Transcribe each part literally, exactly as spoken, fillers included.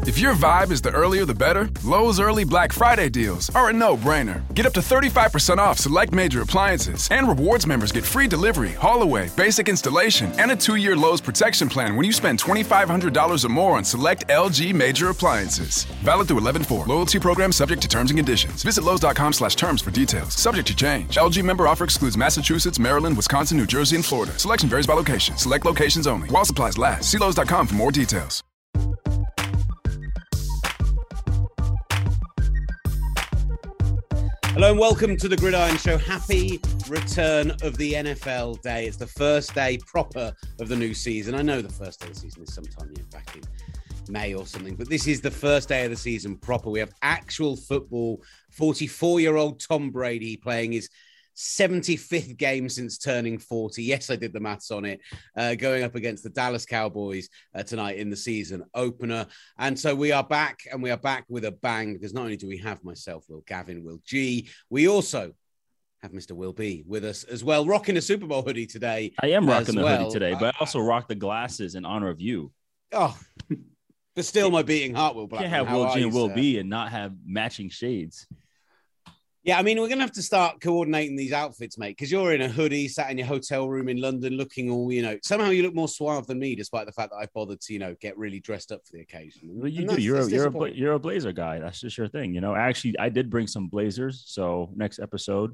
If your vibe is the earlier the better, Lowe's early Black Friday deals are a no-brainer. Get up to thirty-five percent off select major appliances, and rewards members get free delivery, haul-away, basic installation, and a two-year Lowe's protection plan when you spend twenty-five hundred dollars or more on select L G major appliances. Valid through eleven four. Loyalty program subject to terms and conditions. Visit Lowe's.com slash terms for details. Subject to change. L G member offer excludes Massachusetts, Maryland, Wisconsin, New Jersey, and Florida. Selection varies by location. Select locations only. While supplies last. See Lowe's dot com for more details. Hello and welcome to the Gridiron Show. Happy return of the N F L day. It's the first day proper of the new season. I know the first day of the season is sometime you know, back in May or something, but this is the first day of the season proper. We have actual football. forty-four-year-old Tom Brady playing his seventy-fifth game since turning forty. Yes, I did the maths on it. Uh, going up against the Dallas Cowboys uh, tonight in the season opener. And so we are back, and we are back with a bang, because not only do we have myself, Will Gavin, Will G, we also have Mister Will B with us as well, rocking a Super Bowl hoodie today. I am rocking the well. hoodie today, but I also rock the glasses in honor of you. Oh, but still my beating heart, Will Blackman. You can't have How Will G you, and Will sir? B and not have matching shades. Yeah, I mean, we're going to have to start coordinating these outfits, mate, because you're in a hoodie, sat in your hotel room in London, looking all, you know, somehow you look more suave than me, despite the fact that I bothered to, you know, get really dressed up for the occasion. Well, you And do. that's- You're a, that's you're a disappointing. you're a blazer guy. That's just your thing, you know. Actually, I did bring some blazers, so next episode,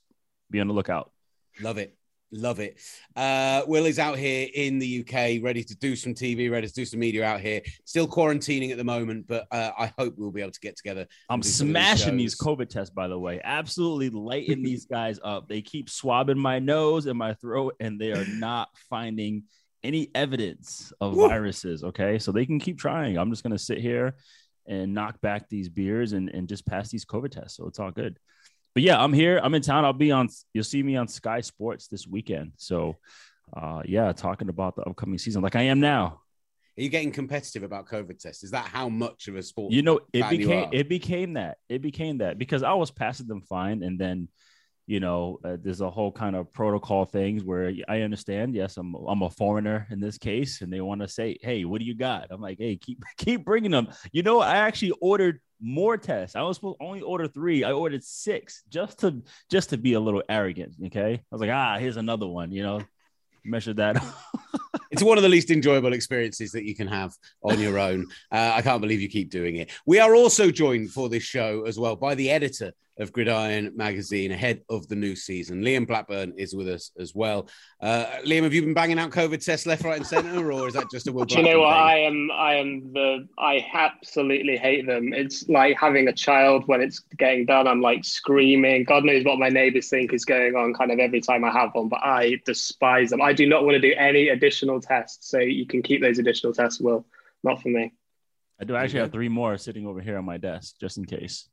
be on the lookout. Love it. Love it. Uh, Will is out here in the U K, ready to do some T V, ready to do some media out here. Still quarantining at the moment, but uh, I hope we'll be able to get together. I'm and do some of smashing shows. these COVID tests, by the way. Absolutely lighting these guys up. They keep swabbing my nose and my throat, and they are not finding any evidence of Woo. viruses. Okay, so they can keep trying. I'm just gonna sit here and knock back these beers and, and just pass these COVID tests. So it's all good. But yeah, I'm here. I'm in town. I'll be on, you'll see me on Sky Sports this weekend. So uh, yeah, talking about the upcoming season like I am now. Are you getting competitive about COVID tests? Is that how much of a sport? You know, it fan you became, are? it became that. It became that because I was passing them fine. And then, you know, uh, there's a whole kind of protocol things where I understand. Yes, I'm I'm a foreigner in this case, and they want to say, "Hey, what do you got?" I'm like, "Hey, keep keep bringing them." You know, I actually ordered more tests. I was supposed to only order three. I ordered six just to just to be a little arrogant. Okay, I was like, "Ah, here's another one." You know, measure that. It's one of the least enjoyable experiences that you can have on your own. Uh, I can't believe you keep doing it. We are also joined for this show as well by the editor of Gridiron Magazine ahead of the new season. Liam Blackburn is with us as well. Uh, Liam, have you been banging out COVID tests left, right, and centre, or is that just a Will Do you Blackburn know what? thing? I am. I am the. I absolutely hate them. It's like having a child when it's getting done. I'm like screaming. God knows what my neighbours think is going on. Kind of every time I have one, but I despise them. I do not want to do any additional tests. So you can keep those additional tests. Will not for me. I do actually have three more sitting over here on my desk just in case.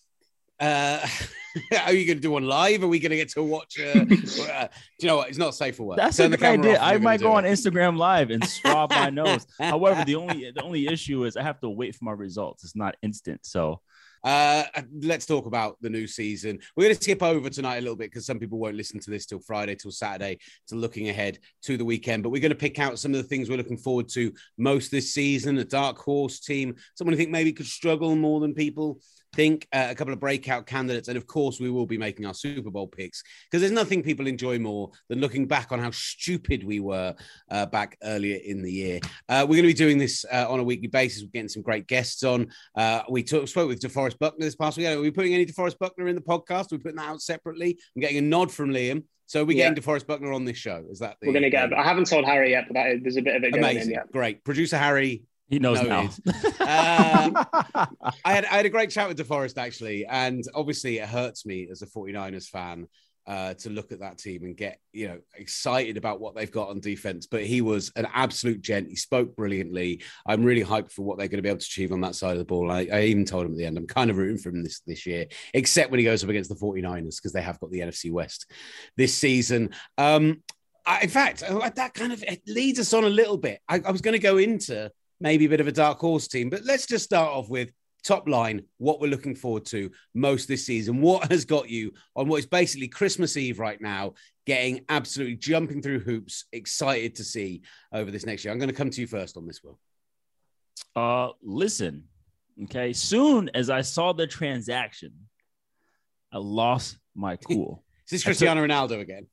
Uh, are you going to do one live? Are we going to get to watch? Uh, uh, do you know what? It's not safe for work. That's Turn a the good camera idea. off if I you're might gonna go on do it. Instagram Live and swab my nose. However, the only the only issue is I have to wait for my results. It's not instant. So Uh, let's talk about the new season. We're going to skip over tonight a little bit because some people won't listen to this till Friday, till Saturday, to looking ahead to the weekend. But we're going to pick out some of the things we're looking forward to most this season. A dark horse team, someone who think maybe could struggle more than people think, uh, a couple of breakout candidates. And of course, we will be making our Super Bowl picks because there's nothing people enjoy more than looking back on how stupid we were uh, back earlier in the year. Uh, we're going to be doing this uh, on a weekly basis. We're getting some great guests on. Uh, we talk, spoke with DeForest Buckner this past week. Are we putting any DeForest Buckner in the podcast? Are we putting that out separately? I'm getting a nod from Liam. So we're Yeah. getting DeForest Buckner on this show. Is that the, We're going to get. I haven't told Harry yet, but that is, there's a bit of it going amazing? in yet. Great. Producer Harry. he knows now. Noted. Uh, I had I had a great chat with DeForest actually, and obviously it hurts me as a 49ers fan uh, to look at that team and get you know excited about what they've got on defense. But he was an absolute gent. He spoke brilliantly. I'm really hyped for what they're going to be able to achieve on that side of the ball. I, I even told him at the end, I'm kind of rooting for him this this year, except when he goes up against the 49ers because they have got the N F C West this season. Um, I, in fact, that kind of it leads us on a little bit. I, I was going to go into maybe a bit of a dark horse team, but let's just start off with top line, what we're looking forward to most this season. What has got you on what is basically Christmas Eve right now, getting absolutely jumping through hoops, excited to see over this next year? I'm going to come to you first on this, Will. Uh, listen, Okay. Soon as I saw the transaction, I lost my cool. Is this Cristiano took... Ronaldo again?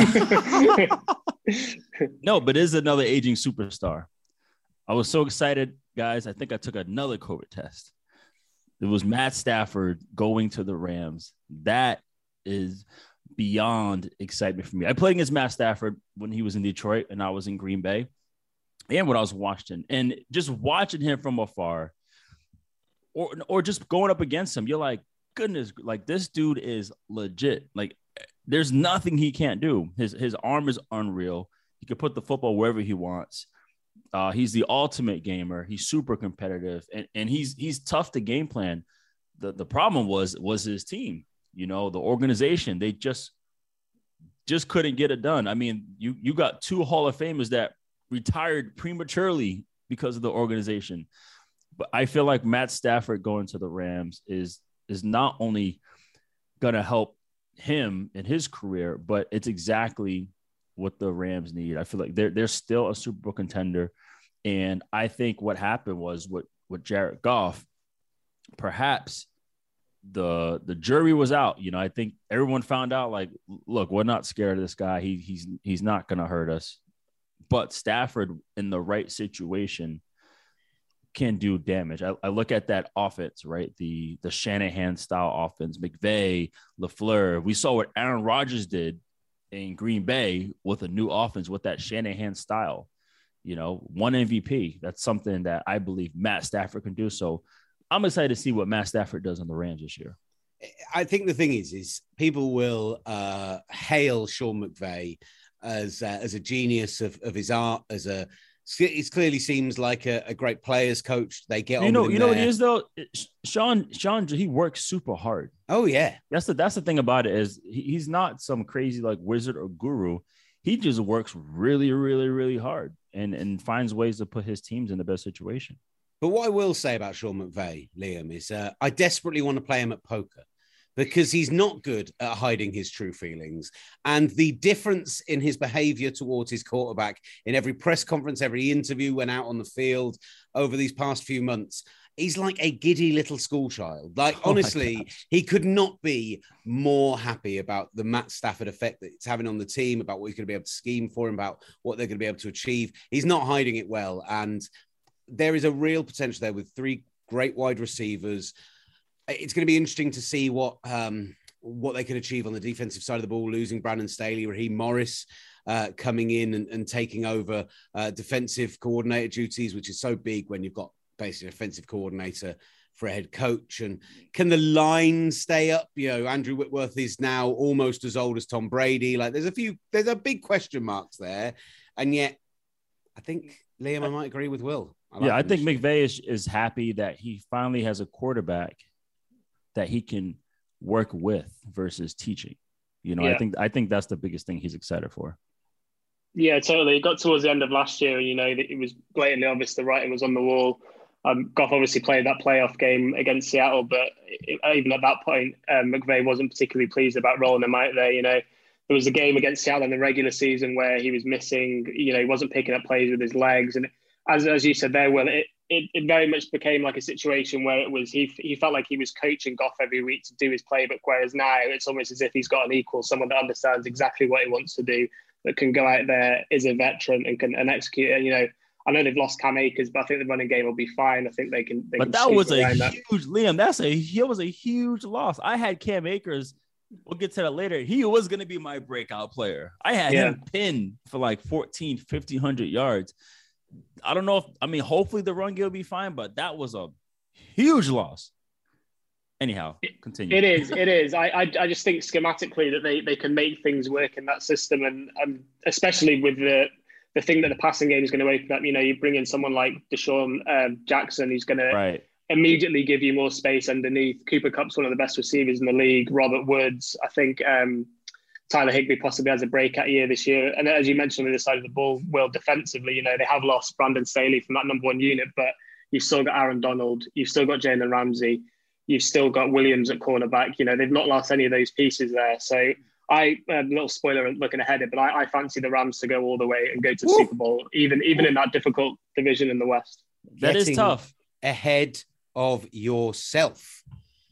No, but it is another aging superstar. I was so excited, guys. I think I took another COVID test. It was Matt Stafford going to the Rams. That is beyond excitement for me. I played against Matt Stafford when he was in Detroit and I was in Green Bay, and when I was watching, and just watching him from afar, or or just going up against him, you're like, goodness, like this dude is legit. Like there's nothing he can't do. His his arm is unreal. He can put the football wherever he wants. Uh, he's the ultimate gamer. He's super competitive, and, and he's he's tough to game plan. The the problem was was his team. You know, the organization. They just just couldn't get it done. I mean, you you got two Hall of Famers that retired prematurely because of the organization. But I feel like Matt Stafford going to the Rams is is not only going to help him in his career, but it's exactly what the Rams need. I feel like they're they're still a Super Bowl contender. And I think what happened was what with Jared Goff, perhaps the the jury was out. You know, I think everyone found out, like, look, we're not scared of this guy. He he's he's not gonna hurt us. But Stafford in the right situation can do damage. I, I look at that offense, right? The the Shanahan style offense, McVay, LaFleur. We saw what Aaron Rodgers did in Green Bay with a new offense with that Shanahan style. You know, one M V P. That's something that I believe Matt Stafford can do. So I'm excited to see what Matt Stafford does on the Rams this year. I think the thing is, is people will uh, hail Sean McVay as uh, as a genius of, of his art, as a it clearly seems like a, a great players coach. They get you on know, with him you know there. what it is though. Sean, Sean, he works super hard. Oh yeah, that's the that's the thing about it is he, he's not some crazy like wizard or guru. He just works really, really, really hard and and finds ways to put his teams in the best situation. But what I will say about Sean McVay, Liam, is uh, I desperately want to play him at poker because he's not good at hiding his true feelings. And the difference in his behavior towards his quarterback in every press conference, every interview, when out on the field over these past few months, he's like a giddy little schoolchild. Like, oh honestly, he could not be more happy about the Matt Stafford effect that it's having on the team, about what he's going to be able to scheme for him, about what they're going to be able to achieve. He's not hiding it well. And there is a real potential there with three great wide receivers. It's going to be interesting to see what um, what they can achieve on the defensive side of the ball, losing Brandon Staley, Raheem Morris uh, coming in and, and taking over uh, defensive coordinator duties, which is so big when you've got basically an offensive coordinator for a head coach. And can the line stay up? You know, Andrew Whitworth is now almost as old as Tom Brady. Like there's a few, there's a big question marks there. And yet I think, Liam, I might agree with Will. I like yeah, I think McVay is, is happy that he finally has a quarterback that he can work with versus teaching. You know, yeah. I think I think that's the biggest thing he's excited for. Yeah, totally. It got towards the end of last year, you know, that it was blatantly obvious the writing was on the wall. Um, Goff obviously played that playoff game against Seattle, but it, even at that point, um, McVay wasn't particularly pleased about rolling him out there. You know, there was a game against Seattle in the regular season where he was missing, you know, he wasn't picking up plays with his legs. And as as you said there, Will, it, it, it very much became like a situation where it was, he he felt like he was coaching Goff every week to do his playbook, whereas now it's almost as if he's got an equal, someone that understands exactly what he wants to do, that can go out there, is a veteran and can and execute it. You know, I know they've lost Cam Akers, but I think the running game will be fine. I think they can. They but can that was a huge, that. Liam, that's a, it was a huge loss. I had Cam Akers. We'll get to that later. He was going to be my breakout player. I had yeah. him pinned for like fourteen, fifteen hundred yards. I don't know if, I mean, hopefully the run game will be fine, but that was a huge loss. Anyhow, continue. It is, it is. I, I, I just think schematically that they, they can make things work in that system, and um, especially with the the thing that the passing game is going to open up. You know, you bring in someone like Deshaun uh, Jackson, who's going right. to immediately give you more space underneath. Cooper Kupp's one of the best receivers in the league. Robert Woods, I think. Um, Tyler Higbee possibly has a breakout year this year. And as you mentioned on the side of the ball, well, defensively, you know, they have lost Brandon Staley from that number one unit, but you've still got Aaron Donald, you've still got Jalen Ramsey, you've still got Williams at cornerback. You know, they've not lost any of those pieces there. So I, a um, little spoiler looking ahead, but I, I fancy the Rams to go all the way and go to the Woo! Super Bowl, even even in that difficult division in the West. That Getting is tough. Ahead of yourself.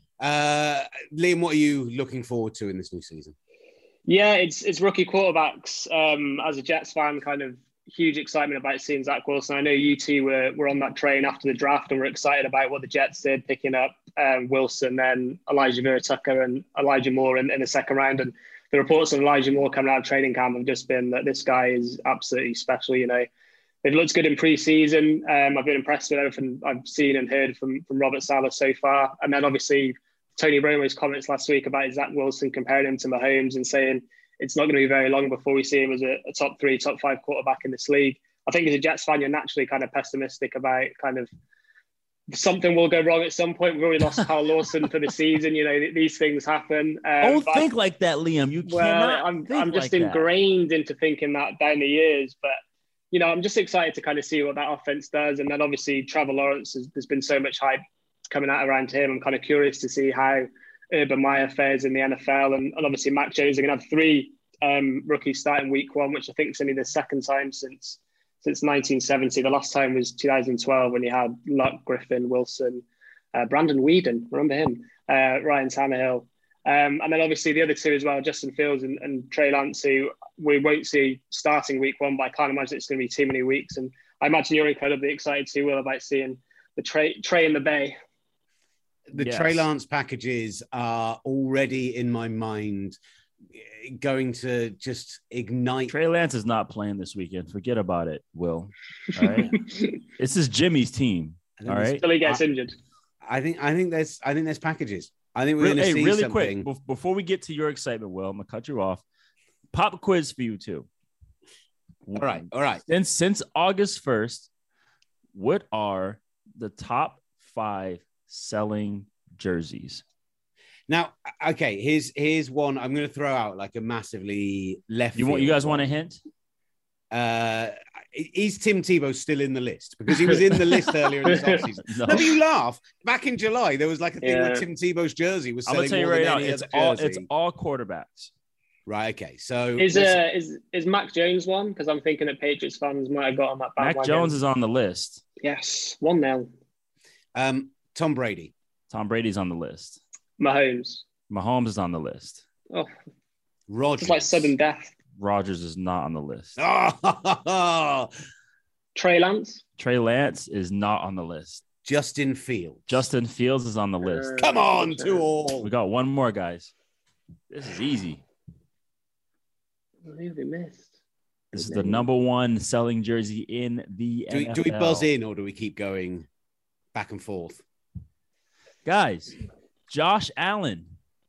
Uh, Liam, what are you looking forward to in this new season? Yeah, it's it's rookie quarterbacks. Um, as a Jets fan, kind of huge excitement about seeing Zach Wilson. I know you two were, were on that train after the draft and were excited about what the Jets did, picking up um, Wilson, then Elijah Vera Tucker and Elijah Moore in, in the second round. And the reports of Elijah Moore coming out of training camp have just been that this guy is absolutely special. You know, it looks good in pre-season. Um, I've been impressed with everything I've seen and heard from, from Robert Saleh so far. And then obviously Tony Romo's comments last week about Zach Wilson, comparing him to Mahomes and saying it's not going to be very long before we see him as a, a top three, top five quarterback in this league. I think as a Jets fan, you're naturally kind of pessimistic about kind of something will go wrong at some point. We've already lost Carl Lawson for the season. You know, these things happen. Um, Don't think I, like that, Liam. You well, cannot I'm, think I'm just like ingrained that. into thinking that down the years. But, you know, I'm just excited to kind of see what that offense does. And then obviously Trevor Lawrence, has, there's been so much hype coming out around him. I'm kind of curious to see how Urban Meyer fares in the N F L. And, and obviously Mac Jones are going to have three um, rookies starting week one, which I think is only the second time since since nineteen seventy. The last time was two thousand twelve when you had Luck, Griffin, Wilson, uh, Brandon Whedon, remember him, uh, Ryan Tannehill. Um, and then obviously the other two as well, Justin Fields and, and Trey Lance, who we won't see starting week one, but I can't imagine it's going to be too many weeks. And I imagine you're incredibly excited too, Will, about seeing the Trey, Trey in the Bay. The Yes. Trey Lance packages are already in my mind going to just ignite. Trey Lance is not playing this weekend. Forget about it, Will. All right. This is Jimmy's team. All right. Until he gets I, injured. I think I think there's I think there's packages. I think we're Really, going to hey, see really something. quick, before we get to your excitement, Will, I'm going to cut you off. Pop quiz for you too. All right. All right. Since, since August first, what are the top five selling jerseys? Now, okay, here's here's one I'm going to throw out like a massively left. You want you field guys one. want a hint? Uh, is Tim Tebow still in the list? Because he was in the list earlier in this offseason. No. No, but you laugh. Back in July, there was like a thing Yeah. where Tim Tebow's jersey was I'm gonna selling tell you more right than now, any it's other all jersey. it's all quarterbacks. Right. Okay. So Is let's- uh, is is Mac Jones one? Because I'm thinking that Patriots fans might have got on that bandwagon. Mac Jones is on the list. Yes, one nil. um, Tom Brady. Tom Brady's on the list. Mahomes. Mahomes is on the list. Oh, Rodgers. it's like sudden death. Rodgers is not on the list. Oh, Trey Lance. Trey Lance is not on the list. Justin Fields. Justin Fields is on the list. Come on, two all. We got one more, guys. This is easy. Who have we missed? This is the number one selling jersey in the Do we, N F L. do we buzz in or do we keep going back and forth? Guys, Josh Allen.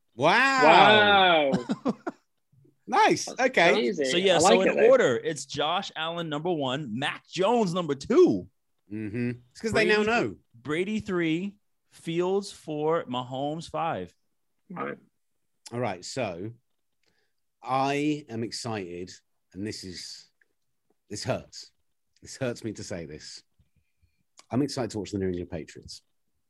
Wow. Wow. Nice. Okay. Amazing. So, yeah, I so like in it, though. order, it's Josh Allen number one, Mac Jones number two, Mm-hmm. It's because they now Brady- know. Brady three, Fields four, Mahomes five. Right. All right. So I am excited, and this is this hurts. This hurts me to say this. I'm excited to watch the New England Patriots.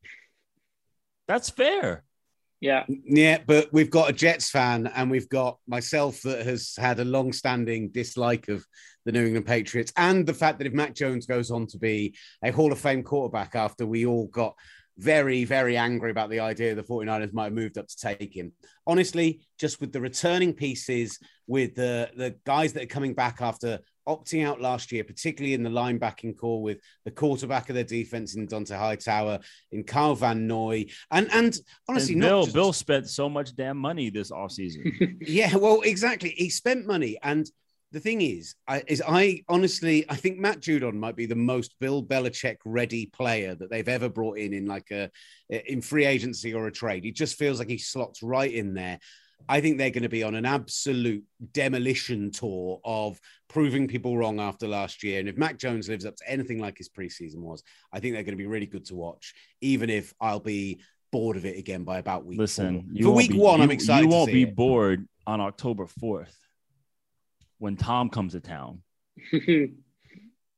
That's fair. Yeah. Yeah, but we've got a Jets fan and we've got myself that has had a long-standing dislike of the New England Patriots and the fact that if Mac Jones goes on to be a Hall of Fame quarterback after we all got very, very angry about the idea the 49ers might have moved up to take him. Honestly, just with the returning pieces, with the, the guys that are coming back after opting out last year, particularly in the linebacking core with the quarterback of their defense in Dante Hightower, in Kyle Van Noy, and and honestly, And not Bill just, Bill spent so much damn money this offseason. yeah, well, exactly. He spent money, and the thing is, I, is I honestly, I think Matt Judon might be the most Bill Belichick ready player that they've ever brought in in like a in free agency or a trade. He just feels like he slots right in there. I think they're going to be on an absolute demolition tour of proving people wrong after last year. And if Mac Jones lives up to anything like his preseason was, I think they're going to be really good to watch, even if I'll be bored of it again by about week Listen, four. you For won't week be- one, you, I'm excited You won't to see be it. bored on October fourth when Tom comes to town.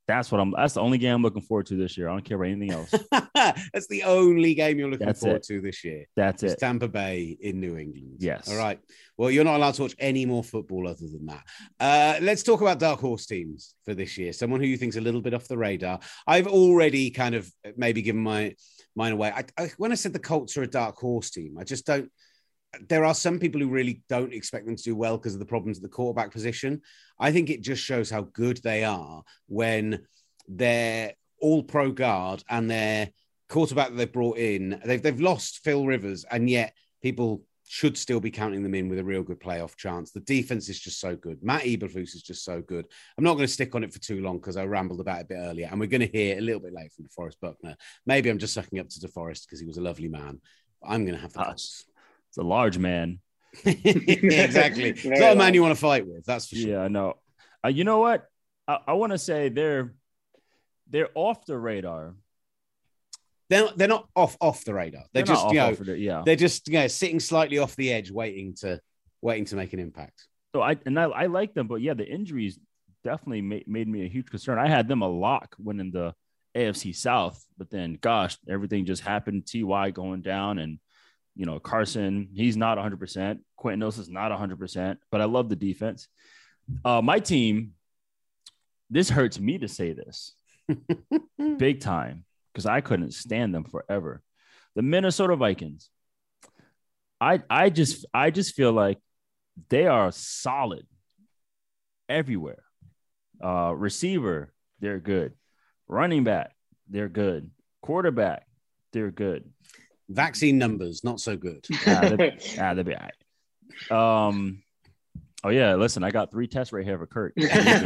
That's what I'm. That's the only game I'm looking forward to this year. I don't care about anything else. That's the only game you're looking That's forward it. to this year. That's it's it. Tampa Bay in New England. Yes. All right. Well, you're not allowed to watch any more football other than that. Uh, let's talk about dark horse teams for this year. Someone who you think's a little bit off the radar. I've already kind of maybe given my mine away. I, I, when I said the Colts are a dark horse team, I just don't. There are some people who really don't expect them to do well because of the problems at the quarterback position. I think it just shows how good they are when they're all pro guard and their quarterback that they've brought in, they've, they've lost Phil Rivers, and yet people should still be counting them in with a real good playoff chance. The defense is just so good. Matt Eberflus is just so good. I'm not going to stick on it for too long because I rambled about it a bit earlier, and we're going to hear a little bit later from DeForest Buckner. Maybe I'm just sucking up to DeForest because he was a lovely man. I'm going to have the Colts. It's a large man. Exactly. It's not a man you want to fight with. That's for sure. Yeah, no. Uh, you know what? I, I want to say they're they're off the radar. They're not, they're not off off the radar. They're, They're just not you know off of it, yeah. they're just you know sitting slightly off the edge, waiting to waiting to make an impact. So I and I, I like them, but yeah, the injuries definitely made, made me a huge concern. I had them a lock winning the A F C South, but then gosh, everything just happened. T Y going down, and you know Carson, he's not one hundred percent. Quentin Nelson's not one hundred percent, but I love the defense. Uh, my team, this hurts me to say this, big time, because I couldn't stand them forever. The Minnesota Vikings. I I just I just feel like they are solid everywhere. Uh, receiver, they're good. Running back, they're good. Quarterback, they're good. Vaccine numbers, not so good. Ah, they'll, ah, they'll be all right. Um, oh yeah, listen, I got three tests right here for Kurt.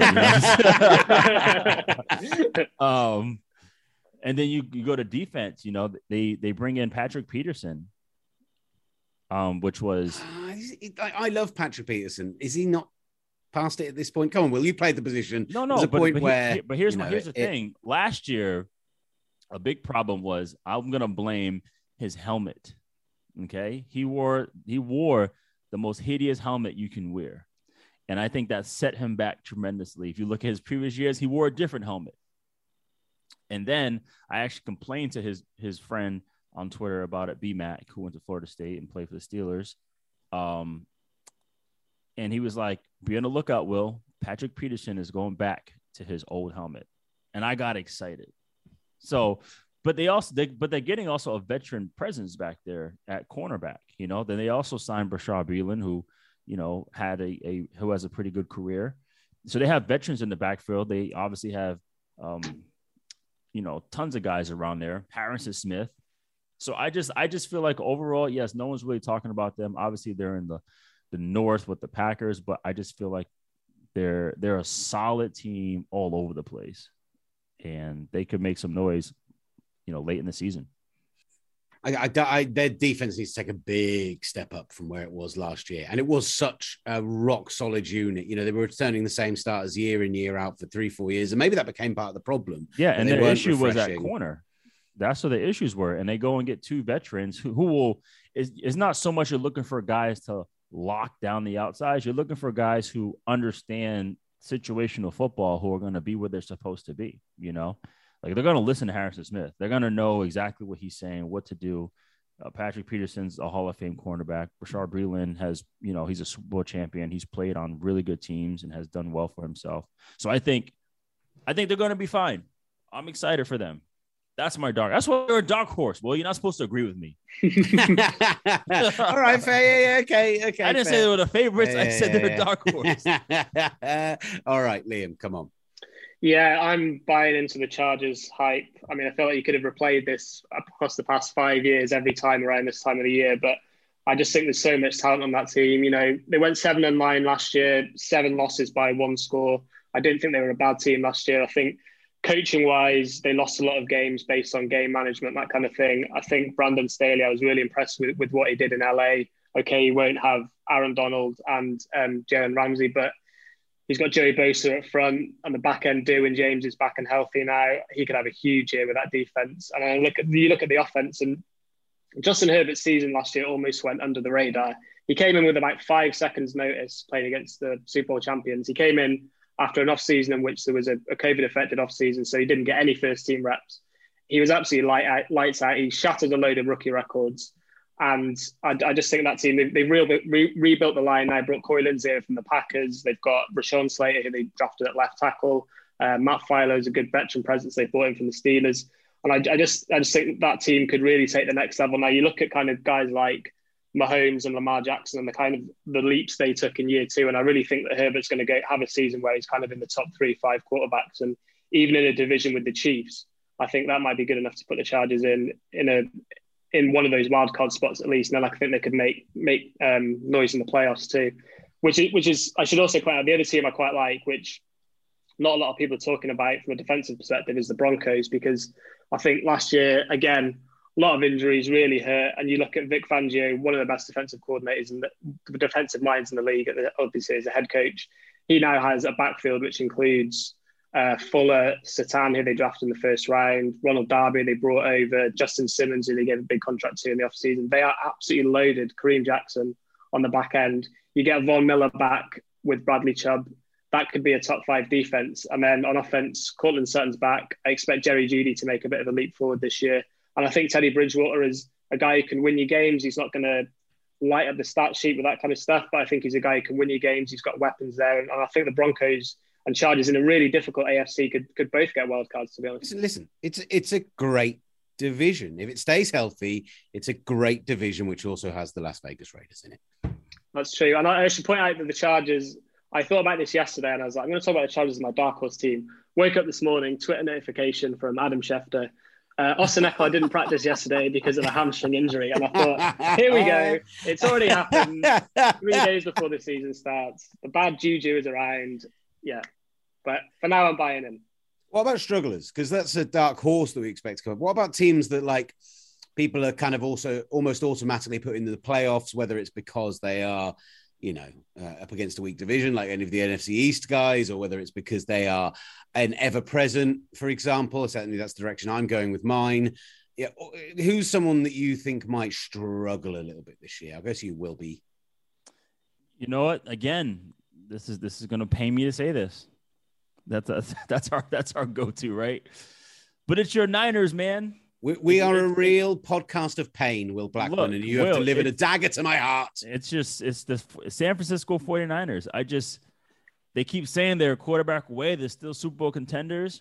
um, and then you, you go to defense. You know, they they bring in Patrick Peterson, um, which was Uh, I, I love Patrick Peterson. Is he not past it at this point? Come on, Will, you played the position. no, no. There's a but, point but, where, here- but here's you my know, here's the it- thing. Last year, a big problem was I'm gonna blame his helmet. Okay, he wore he wore the most hideous helmet you can wear, and I think that set him back tremendously. If you look at his previous years, he wore a different helmet. And then I actually complained to his his friend on Twitter about it, B Mac, who went to Florida State and played for the Steelers. Um, and he was like, "Be on the lookout, Will. Patrick Peterson is going back to his old helmet," and I got excited. So, but they also they but they're getting also a veteran presence back there at cornerback. You know, then they also signed Bashaud Breeland, who you know had a, a who has a pretty good career. So they have veterans in the backfield. They obviously have. Um, you know, tons of guys around there, Harrison Smith. So I just, I just feel like overall, yes, no one's really talking about them. Obviously they're in the, the North with the Packers, but I just feel like they're, they're a solid team all over the place, and they could make some noise, you know, late in the season. I, I, I, their defense needs to take a big step up from where it was last year. And it was such a rock solid unit. You know, they were returning the same starters year in, year out for three, four years. And maybe that became part of the problem. Yeah. And they their weren't issue was at refreshing. corner. That's what the issues were. And they go and get two veterans who, who will, is it's not so much you're looking for guys to lock down the outsides. You're looking for guys who understand situational football, who are going to be where they're supposed to be, you know? Like, they're going to listen to Harrison Smith. They're going to know exactly what he's saying, what to do. Uh, Patrick Peterson's a Hall of Fame cornerback. Bashaud Breeland has, you know, he's a Super Bowl champion. He's played on really good teams and has done well for himself. So I think, I think they're going to be fine. I'm excited for them. That's my dark. That's why you're a dark horse. Well, you're not supposed to agree with me. All right, fair. Yeah, yeah, okay, okay. I didn't fair. say they were the favorites. Yeah, I said they're a dark horse. All right, Liam, come on. Yeah, I'm buying into the Chargers hype. I mean, I feel like you could have replayed this across the past five years every time around this time of the year, but I just think there's so much talent on that team. You know, they went seven and nine last year, seven losses by one score. I didn't think they were a bad team last year. I think coaching wise, they lost a lot of games based on game management, that kind of thing. I think Brandon Staley, I was really impressed with, with what he did in L A. Okay, he won't have Aaron Donald and um, Jalen Ramsey, but he's got Joey Bosa up front, and the back end, Derwin James is back and healthy now. He could have a huge year with that defense. And I look at you look at the offense, and Justin Herbert's season last year almost went under the radar. He came in with about five seconds notice playing against the Super Bowl champions. He came in after an off-season in which there was a, a COVID-affected off-season, so he didn't get any first-team reps. He was absolutely light out, lights out. He shattered a load of rookie records. And I, I just think that team, they, they've re- re- rebuilt the line now, brought Corey Lindsay from the Packers. They've got Rashawn Slater, who they drafted at left tackle. Uh, Matt Filo's a good veteran presence they brought in from the Steelers. And I, I just I just think that team could really take the next level. Now, you look at kind of guys like Mahomes and Lamar Jackson and the kind of the leaps they took in year two. And I really think that Herbert's going to go have a season where he's kind of in the top three, five quarterbacks. And even in a division with the Chiefs, I think that might be good enough to put the Chargers in in a in one of those wild card spots at least. And then I think they could make make um, noise in the playoffs too. Which is, which is, I should also point out, the other team I quite like, which not a lot of people are talking about from a defensive perspective, is the Broncos, because I think last year, again, a lot of injuries really hurt. And you look at Vic Fangio, one of the best defensive coordinators and the, the defensive minds in the league, obviously as a head coach. He now has a backfield which includes uh, Fuller, Satan, who they drafted in the first round, Ronald Darby, they brought over, Justin Simmons, who they gave a big contract to in the offseason. They are absolutely loaded. Kareem Jackson on the back end. You get Von Miller back with Bradley Chubb. That could be a top five defense. And then on offense, Cortland Sutton's back. I expect Jerry Jeudy to make a bit of a leap forward this year. And I think Teddy Bridgewater is a guy who can win you games. He's not going to light up the stat sheet with that kind of stuff, but I think he's a guy who can win you games. He's got weapons there. And I think the Broncos and Chargers in a really difficult A F C could could both get wild cards, to be honest. Listen, listen it's, it's a great division. If it stays healthy, it's a great division, which also has the Las Vegas Raiders in it. That's true. And I should point out that the Chargers, I thought about this yesterday and I was like, I'm going to talk about the Chargers as my dark horse team. Woke up this morning, Twitter notification from Adam Schefter. Uh, Austin Eckler didn't practice yesterday because of a hamstring injury. And I thought, here we go. It's already happened three days before the season starts. The bad juju is around. Yeah. But for now, I'm buying in. What about strugglers? Because that's a dark horse that we expect to come up. What about teams that, like, people are kind of also almost automatically put into the playoffs, whether it's because they are, you know, uh, up against a weak division, like any of the N F C East guys, or whether it's because they are an ever-present, for example. Certainly that's the direction I'm going with mine. Yeah, who's someone that you think might struggle a little bit this year? I guess you will be. You know what? Again, this is this is going to pay me to say this. That's that's, that's our that's our go-to, right? But it's your Niners, man. We, we are a real podcast of pain, Will Blackman, Look, and you Will, have delivered a dagger to my heart. It's just, it's the San Francisco forty-niners. I just, they keep saying they're a quarterback away. They're still Super Bowl contenders.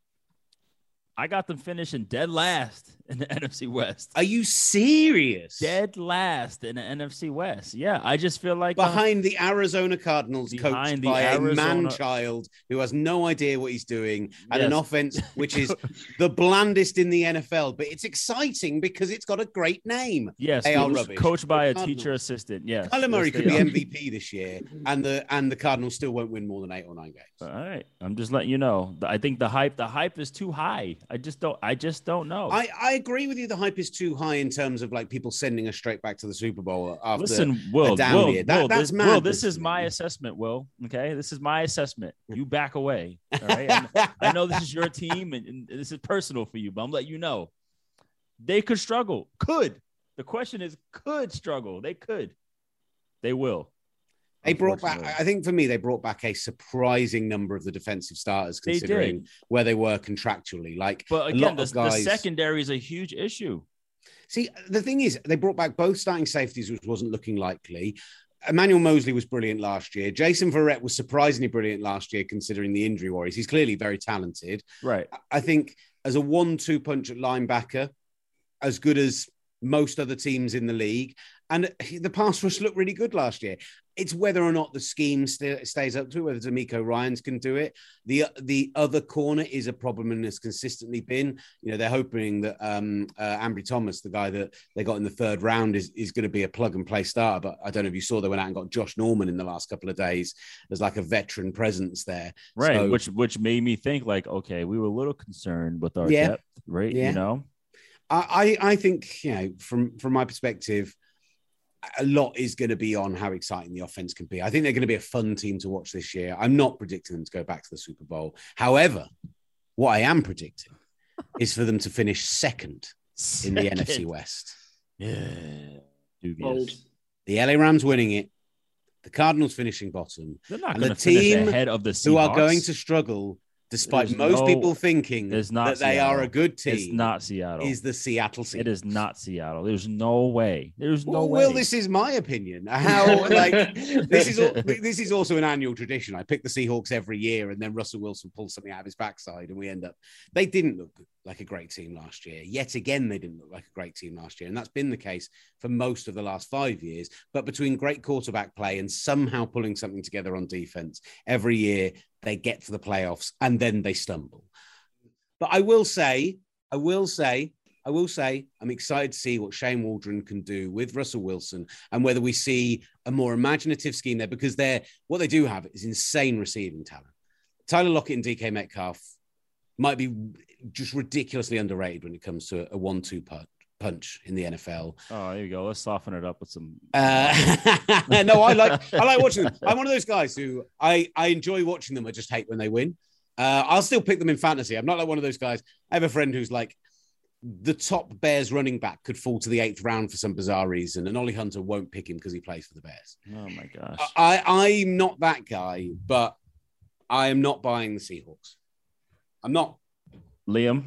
I got them finishing dead last in the N F C West. Are you serious? Dead last in the N F C West. Yeah, I just feel like behind um, the Arizona Cardinals, coached by Arizona... a man-child who has no idea what he's doing, and yes. an offense which is the blandest in the N F L. But it's exciting because it's got a great name. Yes, they are rubbish. Coached by a teacher assistant. Yes, Kyler Murray yes, could be are. M V P this year, and the and the Cardinals still won't win more than eight or nine games. All right, I'm just letting you know. I think the hype, the hype is too high. I just don't. I just don't know. I, I agree with you. The hype is too high in terms of like people sending us straight back to the Super Bowl after. Listen, Will, a down Will, year. That, Will, that's this, mad. Will, this is my assessment. Will, okay, this is my assessment. You back away. All right. And I know this is your team, and, and this is personal for you, but I'm letting you know they could struggle. Could the question is could struggle? They could. They will. They brought back, I think for me, they brought back a surprising number of the defensive starters, considering where they were contractually. Like, but again, a lot the, of guys... the secondary is a huge issue. See, the thing is, they brought back both starting safeties, which wasn't looking likely. Emmanuel Mosley was brilliant last year. Jason Verrett was surprisingly brilliant last year, considering the injury worries. He's clearly very talented. Right. I think as a one two punch at linebacker, as good as most other teams in the league. And the pass rush looked really good last year. It's whether or not the scheme st- stays up to it, whether D'Amico Ryans can do it. The the other corner is a problem and has consistently been. You know, they're hoping that um, uh, Ambry Thomas, the guy that they got in the third round, is, is going to be a plug-and-play starter. But I don't know if you saw, they went out and got Josh Norman in the last couple of days. There's like a veteran presence there. Right, so, which which made me think like, okay, we were a little concerned with our yeah, depth, right? Yeah. You know? I, I think, you know, from, from my perspective, a lot is going to be on how exciting the offense can be. I think they're going to be a fun team to watch this year. I'm not predicting them to go back to the Super Bowl. However, what I am predicting is for them to finish second, second. in the N F C West. Yeah. Bold. The L A Rams winning it, the Cardinals finishing bottom, They're not and going the to finish team ahead of the Seahawks. who are going to struggle, despite There's most no- people thinking it's not that they Seattle. are a good team. It's not Seattle. Is the Seattle Seahawks. It is not Seattle. There's no way. There's no well, way. Well, this is my opinion. How like this is al- this is also an annual tradition. I pick the Seahawks every year, and then Russell Wilson pulls something out of his backside, and we end up. They didn't look like a great team last year. Yet again, they didn't look like a great team last year, and that's been the case for most of the last five years. But between great quarterback play and somehow pulling something together on defense, every year they get to the playoffs and then they stumble. But I will say, I will say, I will say, I'm excited to see what Shane Waldron can do with Russell Wilson and whether we see a more imaginative scheme there, because they're what they do have is insane receiving talent. Tyler Lockett and D K Metcalf might be just ridiculously underrated when it comes to a one-two punch. punch in the N F L. Oh, there you go. Let's soften it up with some. Uh, no, I like I like watching them. I'm one of those guys who I I enjoy watching them. I just hate when they win. Uh, I'll still pick them in fantasy. I'm not like one of those guys. I have a friend who's like the top Bears running back could fall to the eighth round for some bizarre reason, and Ollie Hunter won't pick him because he plays for the Bears. Oh my gosh. I I'm not that guy, but I am not buying the Seahawks. I'm not. Liam.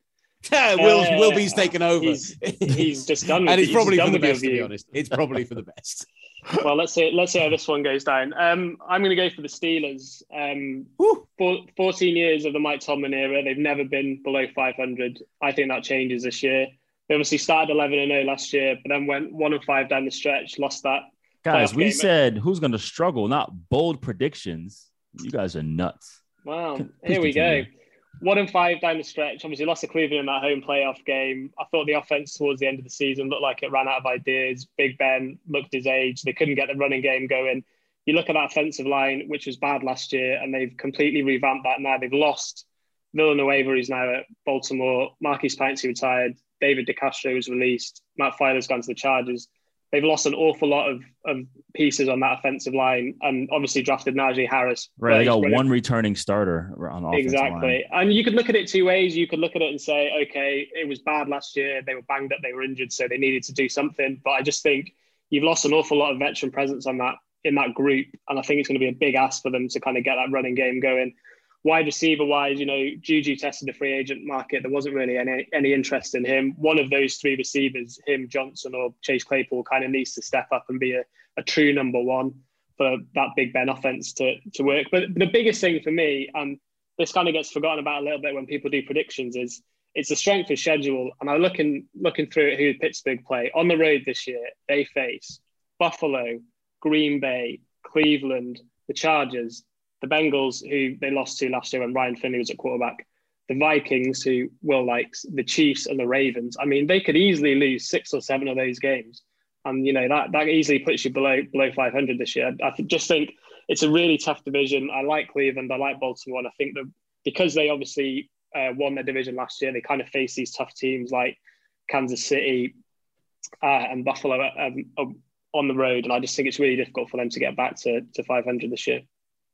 Will Uh, Will B's taken over. He's, he's just done with and it's he's probably done for the with your best, to be view. honest. It's probably for the best. Well, let's see. Let's see how this one goes down. Um, I'm going to go for the Steelers. Um, for fourteen years of the Mike Tomlin era, they've never been below five hundred. I think that changes this year. They obviously started eleven and oh last year, but then went one and five down the stretch. Lost that. Guys, we game. said who's going to struggle, not bold predictions. You guys are nuts. Wow. Please Here we continue. go. One and five down the stretch. Obviously lost to Cleveland in that home playoff game. I thought the offense towards the end of the season looked like it ran out of ideas. Big Ben looked his age. They couldn't get the running game going. You look at that offensive line, which was bad last year, and they've completely revamped that now. They've lost Villanueva, who's now at Baltimore. Marquise Pouncey retired. David DeCastro was released. Matt Filer's gone to the Chargers. They've lost an awful lot of, of pieces on that offensive line, and obviously drafted Najee Harris. Right, they got Running- one returning starter on the offensive Exactly. line. And you could look at it two ways. You could look at it and say, okay, it was bad last year. They were banged up. They were injured. So they needed to do something. But I just think you've lost an awful lot of veteran presence on that in that group. And I think it's going to be a big ask for them to kind of get that running game going. Wide receiver wise, you know, Juju tested the free agent market. There wasn't really any, any interest in him. One of those three receivers, him, Johnson or Chase Claypool, kind of needs to step up and be a, a true number one for that Big Ben offense to, to work. But the biggest thing for me, and this kind of gets forgotten about a little bit when people do predictions, is it's the strength of schedule. And I'm looking looking through at who Pittsburgh play. On the road this year, they face Buffalo, Green Bay, Cleveland, the Chargers, the Bengals, who they lost to last year when Ryan Finley was at quarterback, the Vikings, who Will likes, the Chiefs and the Ravens. I mean, they could easily lose six or seven of those games. And, you know, that, that easily puts you below below five hundred this year. I just think it's a really tough division. I like Cleveland. I like Baltimore. And I think that because they obviously uh, won their division last year, they kind of face these tough teams like Kansas City uh, and Buffalo um, on the road. And I just think it's really difficult for them to get back to, to five hundred this year.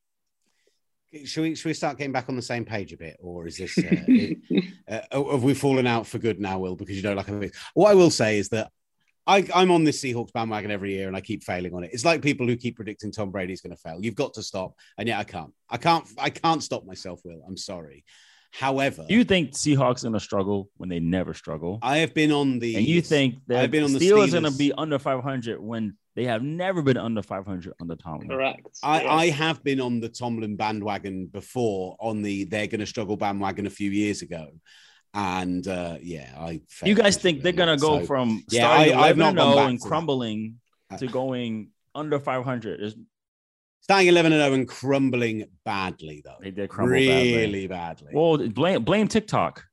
Should we should we start getting back on the same page a bit, or is this uh, it, uh, have we fallen out for good now, Will? Because you don't like a bit. What I will say is that I, I'm on this Seahawks bandwagon every year, and I keep failing on it. It's like people who keep predicting Tom Brady's going to fail. You've got to stop, and yet I can't. I can't. I can't stop myself, Will. I'm sorry. However, Do you think Seahawks going to struggle when they never struggle? I have been on the. And you think that I've been on the Steelers going to Steelers- be under five hundred when they have never been under five hundred under Tomlin? Correct. I, Yeah. I have been on the Tomlin bandwagon before, on the they're going to struggle bandwagon a few years ago. And uh, yeah, I. You guys failed think they're on going to that. go So, from yeah, starting I- I've not eleven gone and oh back and to that. crumbling Uh, to going under five hundred? Is starting eleven and oh and crumbling badly, though. They did crumble really badly. Well, blame blame TikTok.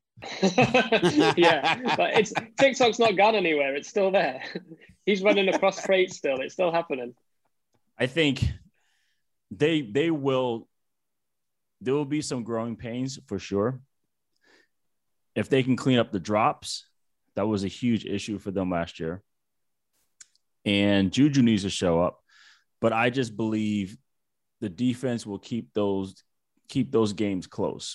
Yeah, but it's TikTok's not gone anywhere. It's still there. He's running across freight still. It's still happening. I think they they will there will be some growing pains for sure. If they can clean up the drops, that was a huge issue for them last year. And Juju needs to show up, but I just believe the defense will keep those keep those games close.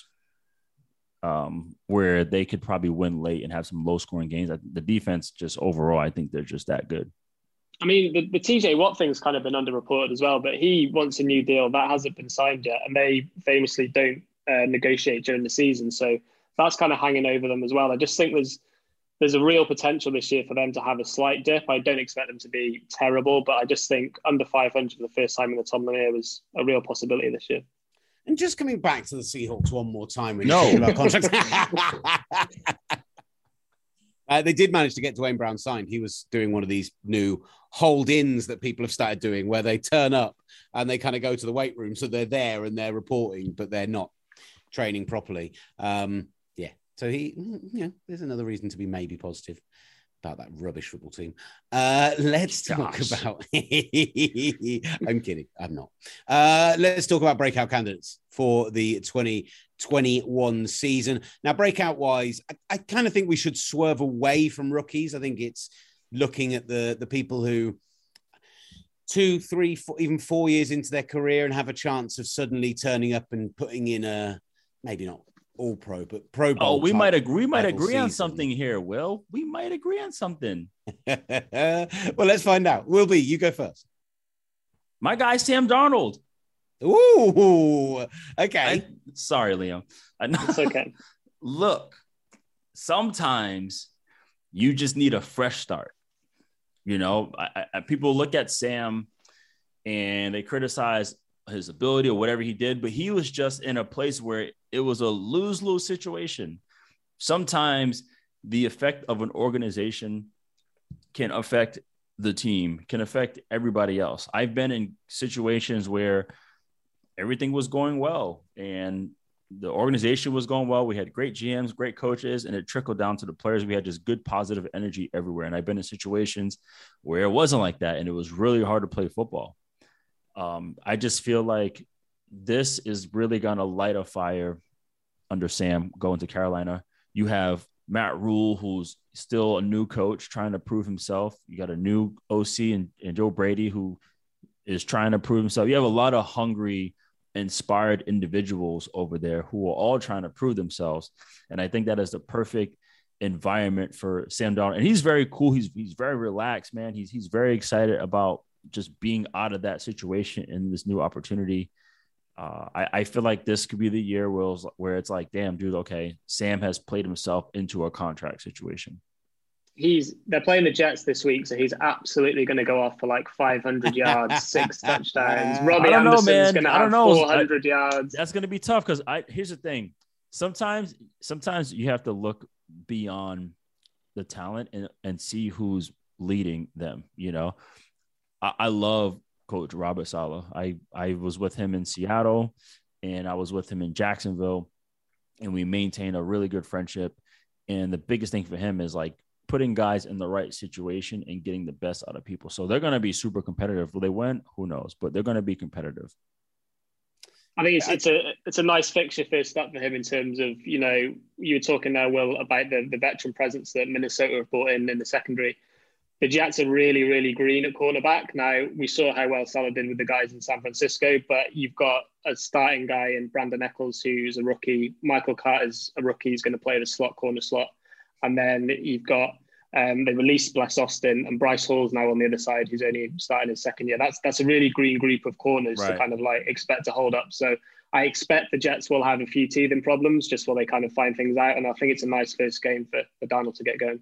Um, where they could probably win late and have some low scoring games. The defense just overall, I think they're just that good. I mean, the, the T J Watt thing's kind of been underreported as well, but he wants a new deal that hasn't been signed yet, and they famously don't uh, negotiate during the season. So that's kind of hanging over them as well. I just think there's there's a real potential this year for them to have a slight dip. I don't expect them to be terrible, but I just think under five hundred for the first time in the Tom Lanier was a real possibility this year. And just coming back to the Seahawks one more time, when no. you're talking about contracts. Uh, they did manage to get Dwayne Brown signed. He was doing one of these new hold-ins that people have started doing where they turn up and they kind of go to the weight room. So they're there and they're reporting, but they're not training properly. Um, yeah. So he, yeah, there's another reason to be maybe positive about that rubbish football team. Uh, let's talk Gosh. about, I'm kidding. I'm not. Uh, let's talk about breakout candidates for the twenty twenty-one season. Now, breakout wise, I, I kind of think we should swerve away from rookies. I think it's looking at the, the people who two, three, four, even four years into their career and have a chance of suddenly turning up and putting in a, maybe not all pro, but pro bowl. Oh, we might agree. We might agree season. on something here, Will. We might agree on something. Well, let's find out. Will be, you go first. My guy, Sam Darnold. Ooh, okay. I, sorry, Liam. I know. It's okay. Look, sometimes you just need a fresh start. You know, I, I, people look at Sam and they criticize his ability or whatever he did, but he was just in a place where it was a lose-lose situation. Sometimes the effect of an organization can affect the team, can affect everybody else. I've been in situations where everything was going well and the organization was going well. We had great G Ms, great coaches, and it trickled down to the players. We had just good, positive energy everywhere. And I've been in situations where it wasn't like that, and it was really hard to play football. Um, I just feel like this is really going to light a fire under Sam going to Carolina. You have Matt Rule, who's still a new coach trying to prove himself. You got a new O C and, and Joe Brady, who is trying to prove himself. You have a lot of hungry, inspired individuals over there who are all trying to prove themselves. And I think that is the perfect environment for Sam Darnold. And he's very cool. He's, he's very relaxed, man. He's, he's very excited about just being out of that situation and this new opportunity. Uh, I, I feel like this could be the year where, it was, where it's like, damn, dude, okay, Sam has played himself into a contract situation. He's they're playing the Jets this week, so he's absolutely going to go off for like five hundred yards, six touchdowns. Robbie Anderson's going to have four hundred I, yards. That's going to be tough because I here's the thing. Sometimes, sometimes you have to look beyond the talent and, and see who's leading them. You know, I, I love Coach Robert Saleh. I, I was with him in Seattle and I was with him in Jacksonville, and we maintained a really good friendship. And the biggest thing for him is like putting guys in the right situation and getting the best out of people. So they're going to be super competitive. Will they win? Who knows? But they're going to be competitive. I think it's, it's a it's a nice fixture first up for him in terms of, you know, you were talking there, Will, about the, the veteran presence that Minnesota have brought in in the secondary. The Jets are really, really green at cornerback. Now, we saw how well Saleh did with the guys in San Francisco, but you've got a starting guy in Brandon Eccles, who's a rookie. Michael Carter's a rookie. He's going to play the slot, corner slot. And then you've got, um, they released Bless Austin, and Bryce Hall's now on the other side, who's only starting his second year. That's that's a really green group of corners right. to kind of like expect to hold up. So I expect the Jets will have a few teething problems just while they kind of find things out. And I think it's a nice first game for, for Darnold to get going.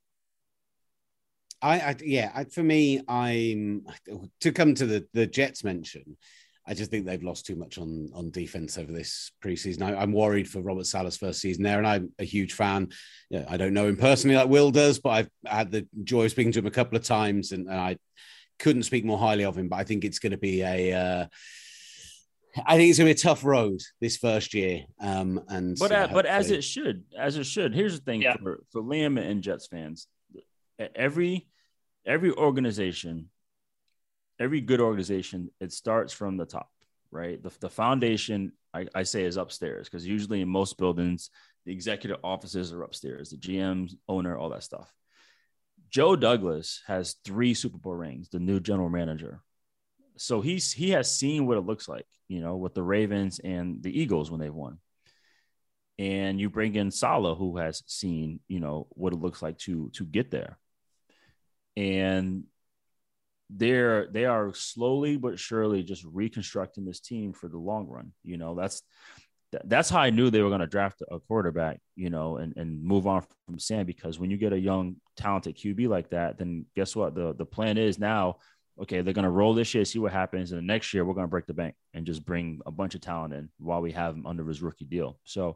I, I yeah, I, for me, I'm to come to the, the Jets mention. I just think they've lost too much on, on defense over this preseason. I, I'm worried for Robert Saleh's first season there, and I'm a huge fan. Yeah, I don't know him personally like Will does, but I've had the joy of speaking to him a couple of times, and, and I couldn't speak more highly of him. But I think it's going to be a, uh, I think it's going to be a tough road this first year. Um, and but yeah, uh, but as it should, as it should. Here's the thing yeah. for for Liam and Jets fans. Every every organization, every good organization, it starts from the top, right? The, the foundation, I, I say, is upstairs, because usually in most buildings, the executive offices are upstairs, the G Ms, owner, all that stuff. Joe Douglas has three Super Bowl rings, the new general manager. So he's he has seen what it looks like, you know, with the Ravens and the Eagles when they've won. And you bring in Saleh, who has seen, you know, what it looks like to to get there. And they're they are slowly but surely just reconstructing this team for the long run. You know, that's that's how I knew they were going to draft a quarterback, you know, and, and move on from Sam, because when you get a young, talented Q B like that, then guess what? The the plan is now, okay, they're going to roll this year, see what happens. And the next year we're going to break the bank and just bring a bunch of talent in while we have him under his rookie deal. So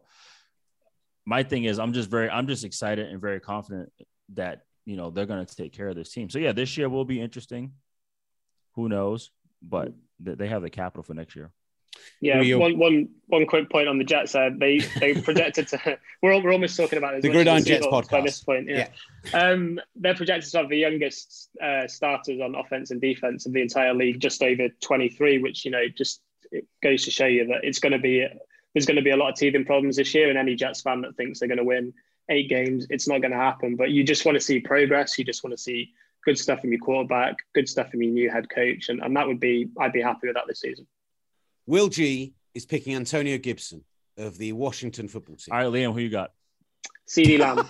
my thing is, I'm just very, I'm just excited and very confident that, you know, they're going to take care of this team. So yeah, this year will be interesting. Who knows? But they have the capital for next year. Yeah, one, one, one quick point on the Jets side. They they projected to. We're we're almost talking about the Gridiron Jets podcast by this point. Yeah, yeah. Um, they're projected to have the youngest uh, starters on offense and defense of the entire league, just over twenty-three. Which, you know, just it goes to show you that it's going to be there's going to be a lot of teething problems this year. And any Jets fan that thinks they're going to win eight games, it's not going to happen. But you just want to see progress. You just want to see good stuff from your quarterback, good stuff from your new head coach, and and that would be I'd be happy with that this season. Will G is picking Antonio Gibson of the Washington football team. All right, Liam, who you got? CeeDee Lamb.